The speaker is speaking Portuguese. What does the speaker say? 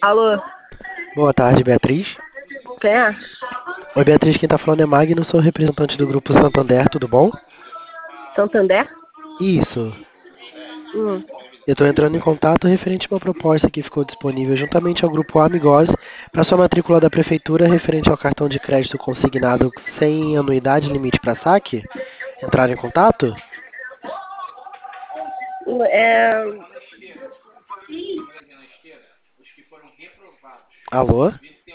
Alô, Boa tarde, Beatriz. quem é? Oi, Beatriz, quem tá falando é Magno, sou representante do Grupo Santander, tudo bom? Santander? Isso. Hum. Eu estou entrando em contato referente a uma proposta que ficou disponível juntamente ao Grupo Amigose para sua matrícula da Prefeitura referente ao cartão de crédito consignado sem anuidade e limite para saque. Entrar em contato? É, Alô?